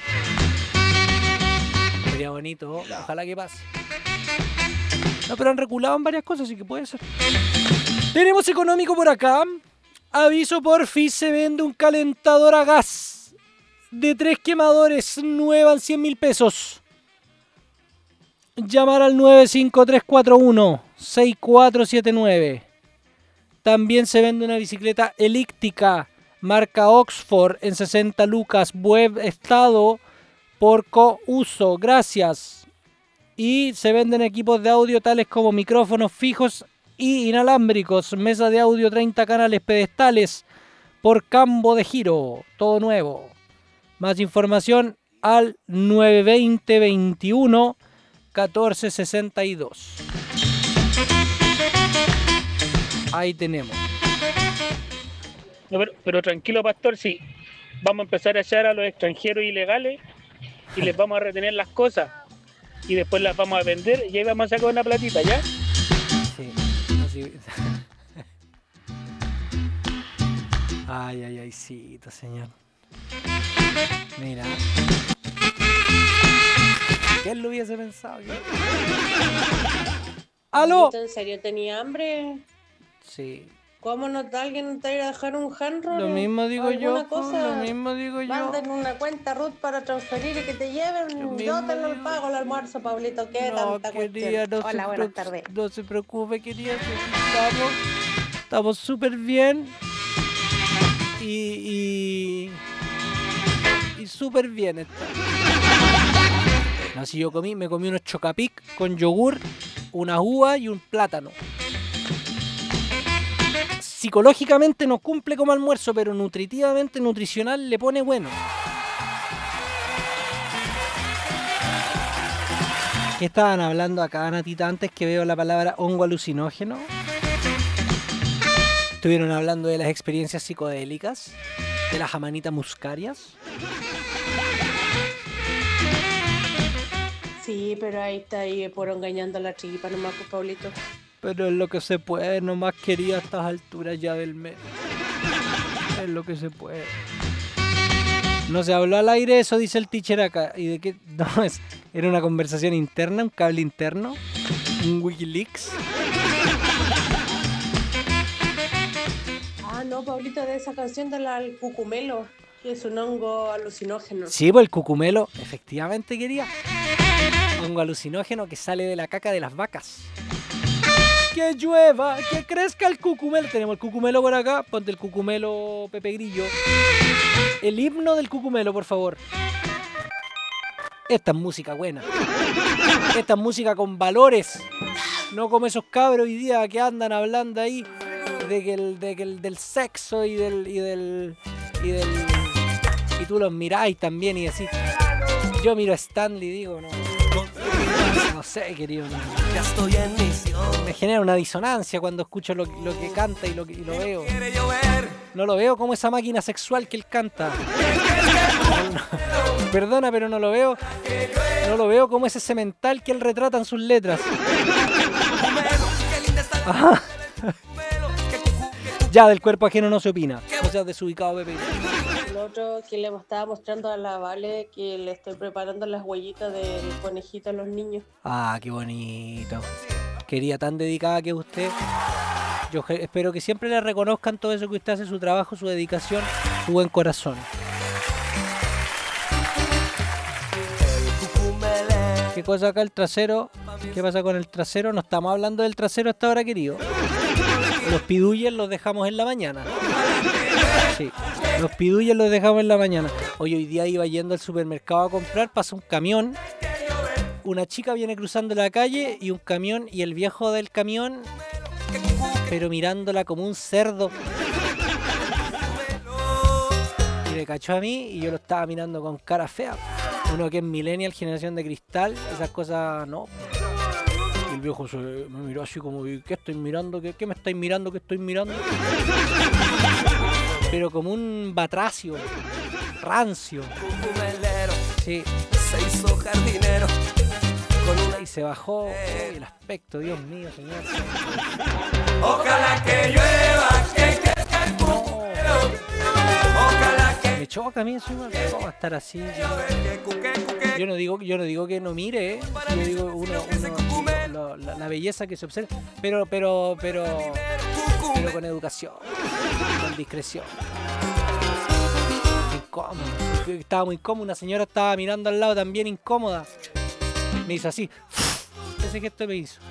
Sería bonito, ojalá que pase. No, pero han reculado en varias cosas, así que puede ser. Tenemos económico por acá. Aviso, porfi, se vende un calentador a gas de tres quemadores, nueva en cien mil pesos. Llamar al nueve cinco tres cuatro uno, seis cuatro siete nueve. También se vende una bicicleta elíptica marca Oxford en sesenta lucas, web estado por co-uso, gracias. Y se venden equipos de audio tales como micrófonos fijos y inalámbricos, mesa de audio treinta canales, pedestales por Cambo de Giro, todo nuevo. Más información al nueve veinte veintiuno catorce sesenta y dos. Ahí tenemos. No, pero, pero tranquilo, pastor, sí. Vamos a empezar a echar a los extranjeros ilegales y les vamos a retener las cosas. Y después las vamos a vender y ahí vamos a sacar una platita, ¿ya? Sí. Así. Ay, ay, ay, sí, señor. Mira. ¿Quién lo hubiese pensado? ¡Aló! ¿En serio tenía hambre? Sí. ¿Cómo no alguien te va a dejar un handroll? Lo mismo digo yo, cosa? lo mismo digo yo. Manden una cuenta Ruth para transferir y que te lleven. Yo te lo pago el almuerzo, Pablito. ¿Qué No, tanta quería, cuestión? no Hola, se buenas preocu- tardes. No se preocupe, querida. Estamos estamos súper bien. Y... Y, y súper bien está. No, si yo comí, me comí unos chocapic con yogur, una uva y un plátano. Psicológicamente no cumple como almuerzo, pero nutritivamente, nutricional, le pone bueno. ¿Qué estaban hablando acá, Natita, antes que veo la palabra hongo alucinógeno? Estuvieron hablando de las experiencias psicodélicas, de las amanitas muscarias. Sí, pero ahí está ahí por engañando a la tripa nomás, pues, Pablito. Pero es lo que se puede, nomás quería a estas alturas ya del mes. Es lo que se puede. No se habló al aire, eso dice el teacher acá. ¿Y de qué? No, es, era una conversación interna, un cable interno, un Wikileaks. Ah, no, Pablito, de esa canción del al cucumelo, que es un hongo alucinógeno. Sí, pues el cucumelo, efectivamente quería. Hongo alucinógeno que sale de la caca de las vacas. Que llueva, que crezca el cucumelo. Tenemos el cucumelo por acá. Ponte el cucumelo, Pepe Grillo. El himno del cucumelo, por favor. Esta es música buena. Esta es música con valores. No como esos cabros hoy día que andan hablando ahí de que el, de que el del sexo y del y del y del y tú los miráis también y decís. Yo miro a Stanley y digo, no. No sé, querido. No. Ya estoy en misión. Me genera una disonancia cuando escucho lo, lo que canta y lo, y lo veo. No lo veo como esa máquina sexual que él canta. No, no. Perdona, pero no lo veo. No lo veo como ese semental que él retrata en sus letras. Ajá. Ya, del cuerpo ajeno no se opina. No seas desubicado, Pepe. El otro que le estaba mostrando a la Vale que le estoy preparando las huellitas del conejito a los niños. Ah, qué bonito. Quería tan dedicada que usted. Yo espero que siempre le reconozcan todo eso que usted hace, su trabajo, su dedicación, su buen corazón. ¿Qué cosa acá el trasero? ¿Qué pasa con el trasero? No estamos hablando del trasero hasta ahora, querido. Los piduyes los dejamos en la mañana. Sí, los piduyes los dejamos en la mañana. Hoy, hoy día iba yendo al supermercado a comprar, pasa un camión. Una chica viene cruzando la calle y un camión y el viejo del camión, pero mirándola como un cerdo. Y me cachó a mí y yo lo estaba mirando con cara fea. Uno que es millennial, generación de cristal, esas cosas no. Y el viejo se me miró así como, ¿qué estoy mirando? ¿Qué, qué me estáis mirando? ¿Qué estoy mirando? Pero como un batracio, rancio. Sí. Se hizo jardinero. Y se bajó. Uy, el aspecto, Dios mío, señor. Ojalá que llueva, que crezca el cucumelo. Ojalá que... Me choca a mí eso, ¿cómo va a estar así? Yo no digo, yo no digo que no mire, ¿eh? Yo digo uno, uno lo, la, la belleza que se observa, pero, pero, pero, pero con educación, con discreción. Incómodo. Estaba muy incómodo, una señora estaba mirando al lado también incómoda. Me hizo así. Ese gesto me hizo.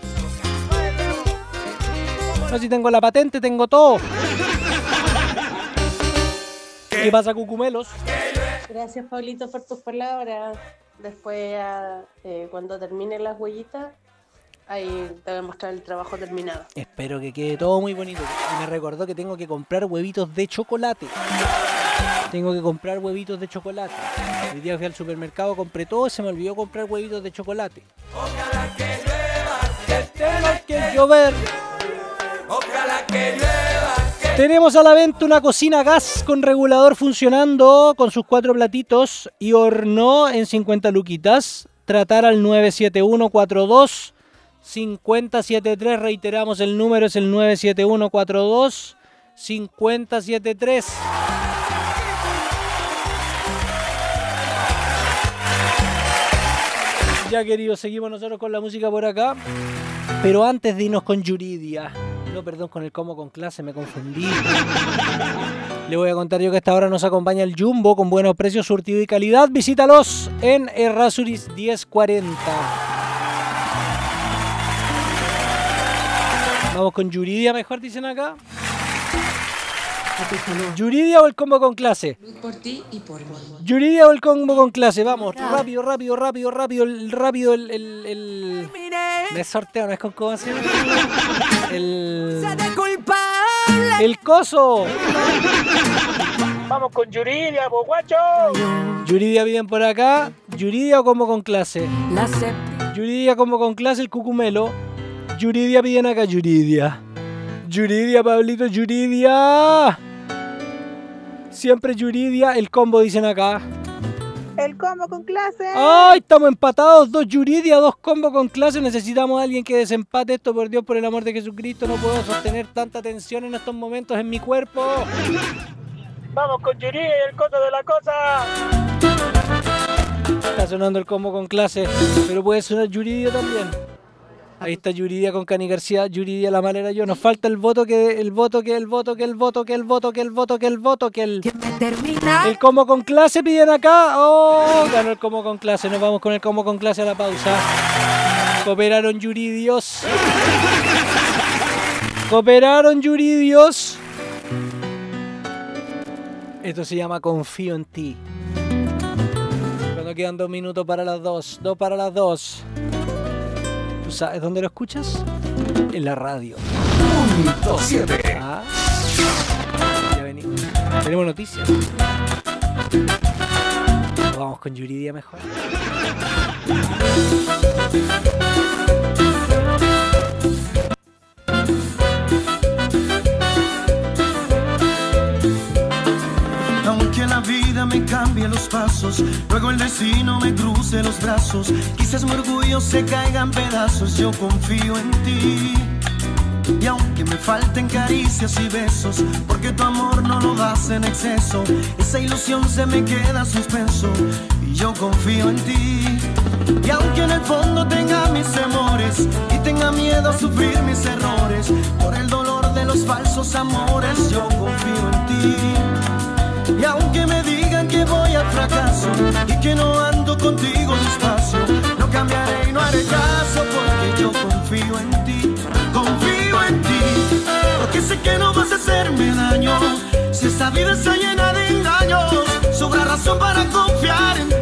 No, si tengo la patente, tengo todo. ¿Qué pasa, cucumelos? Gracias, Pablito, por tus palabras. Después, eh, cuando termine las huellitas, ahí te voy a mostrar el trabajo terminado. Espero que quede todo muy bonito. Y me recordó que tengo que comprar huevitos de chocolate. Tengo que comprar huevitos de chocolate. El día fui al supermercado, compré todo y se me olvidó comprar huevitos de chocolate. Ojalá que llueva, que tenga que llover. Ojalá que llueva. Que... Tenemos a la venta una cocina gas con regulador funcionando con sus cuatro platitos y horno en cincuenta luquitas. Tratar al nueve siete uno cuatro dos cinco cero siete tres. Reiteramos, el número es el nueve siete uno cuatro dos cinco cero siete tres. Ya, queridos, seguimos nosotros con la música por acá. Pero antes de irnos con Yuridia, no, perdón, con el Como con Clase, me confundí. Le voy a contar yo que a esta hora nos acompaña el Jumbo con buenos precios, surtido y calidad. Visítalos en Errázuriz diez cuarenta. Vamos con Yuridia, mejor dicen acá. Yuridia o el Combo con Clase. Por ti y por mí. Yuridia o el Combo con Clase. Vamos, rápido, rápido, rápido, rápido, el, rápido, el, el, el... Me sorteo, no es con cómo se llama. El... El coso. Vamos con Yuridia, po, guacho. Yuridia, bien por acá. Yuridia o Combo con Clase. Yuridia como con clase el cucumelo. Yuridia piden acá, Yuridia. Yuridia, Pablito, Yuridia. Siempre Yuridia, el combo dicen acá. El combo con clase. ¡Ay! Estamos empatados. Dos Yuridia, dos combo con clase. Necesitamos a alguien que desempate esto, por Dios, por el amor de Jesucristo. No puedo sostener tanta tensión en estos momentos en mi cuerpo. Vamos con Yuridia y el coto de la cosa. Está sonando el combo con clase, pero puede sonar Yuridia también. Ahí está Yuridia con Cani García, Yuridia la malera yo. Nos falta el voto que el voto que el voto que el voto que el voto que el voto que el voto que el el combo con clase piden acá. Oh, ganó el combo con clase. Nos vamos con el combo con clase a la pausa. Cooperaron Yuridios. Cooperaron Yuridios. Esto se llama Confío en ti. Cuando quedan dos minutos para las dos, dos para las dos. ¿Tú sabes dónde lo escuchas? En la radio. Punto siete. Ah, ya venimos. Tenemos noticias. Vamos con Yuridia mejor. Aunque la vida me cambie los pasos, luego el destino me cruce los brazos, quizás mi orgullo se caiga en pedazos, yo confío en ti. Y aunque me falten caricias y besos, porque tu amor no lo das en exceso, esa ilusión se me queda suspenso, y yo confío en ti. Y aunque en el fondo tenga mis temores, y tenga miedo a sufrir mis errores, por el dolor de los falsos amores, yo confío en ti. Y aunque me digan que voy al fracaso y que no ando contigo despacio, no cambiaré y no haré caso, porque yo confío en ti, confío en ti, porque sé que no vas a hacerme daño. Si esta vida está llena de engaños, sobra razón para confiar en ti.